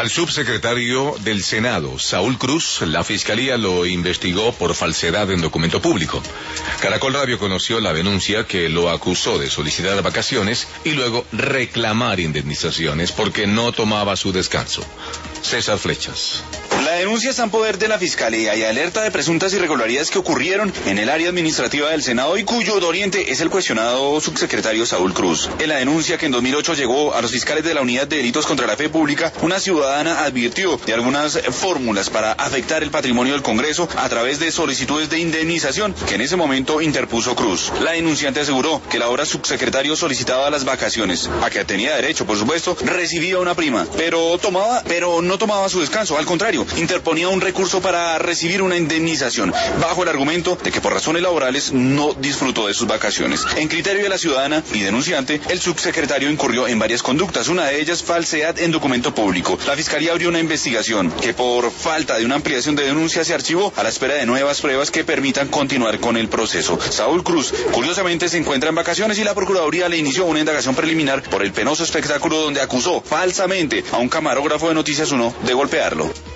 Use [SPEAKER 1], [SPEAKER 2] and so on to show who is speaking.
[SPEAKER 1] Al subsecretario del Senado, Saúl Cruz, la Fiscalía lo investigó por falsedad en documento público. Caracol Radio conoció la denuncia que lo acusó de solicitar vacaciones y luego reclamar indemnizaciones porque no tomaba su descanso. César Flechas.
[SPEAKER 2] La denuncia está en poder de la Fiscalía y alerta de presuntas irregularidades que ocurrieron en el área administrativa del Senado y cuyo doliente es el cuestionado subsecretario Saúl Cruz. En la denuncia que en 2008 llegó a los fiscales de la Unidad de Delitos contra la Fe Pública, una ciudadana advirtió de algunas fórmulas para afectar el patrimonio del Congreso a través de solicitudes de indemnización que en ese momento interpuso Cruz. La denunciante aseguró que el ahora subsecretario solicitaba las vacaciones, a que tenía derecho, por supuesto, recibía una prima, pero no tomaba su descanso, al contrario, interponía un recurso para recibir una indemnización, bajo el argumento de que por razones laborales no disfrutó de sus vacaciones. En criterio de la ciudadana y denunciante, el subsecretario incurrió en varias conductas, una de ellas falsedad en documento público. La Fiscalía abrió una investigación que por falta de una ampliación de denuncia se archivó a la espera de nuevas pruebas que permitan continuar con el proceso. Saúl Cruz, curiosamente, se encuentra en vacaciones y la Procuraduría le inició una indagación preliminar por el penoso espectáculo donde acusó falsamente a un camarógrafo de Noticias 1 de golpearlo.